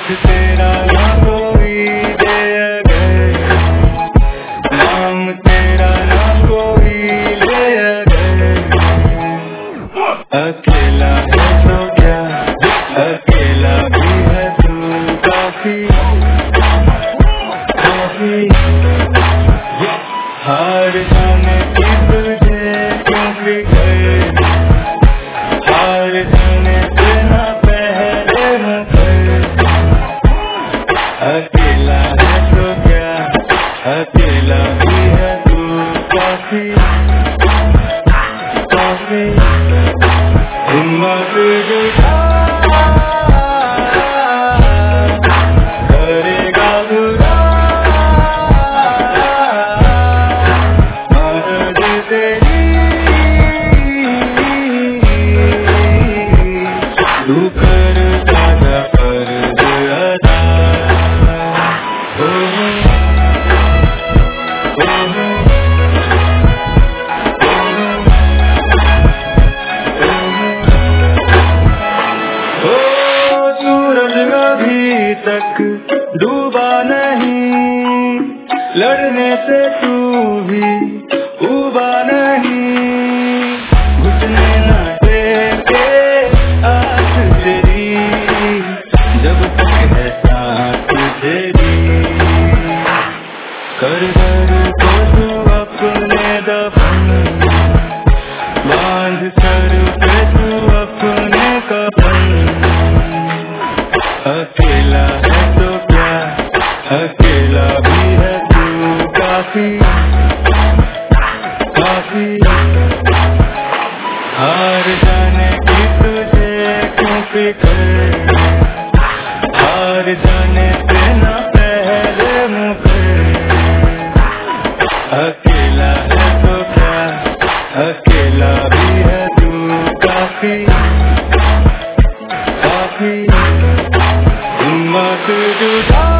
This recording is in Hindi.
साथ तेरा ना कोई दे गए, नाम तेरा ना कोई ले गए। अकेला है तो क्या, अकेला भी है तू काफी काफी। हार जाने की तुझे क्यों फिक्र, हार जाने से ना पहले मुकर। अकेला है तो क्या, अकेला भी है तू काफी काफी। हिम्मत जुटा करेगा बुरा, मर्द तेरी तू कर दादा फर्ज अदा। सूरज अभी तक डूबा नहीं, लड़ने से तू भी उबा नहीं। घुटने न टेके आस तेरी, जब तक है सांस तेरी। कर दर को तू अपने दफन, बांध सर पे तू अपने कफन। अकेला है तो क्या, अकेला भी है तू काफी काफी। हार जाने की तुझे क्यों फिक्र, हार जाने से ना पहले मुकर। अकेला है तो क्या, अकेला भी है तू काफी काफी। हिम्मत जुटा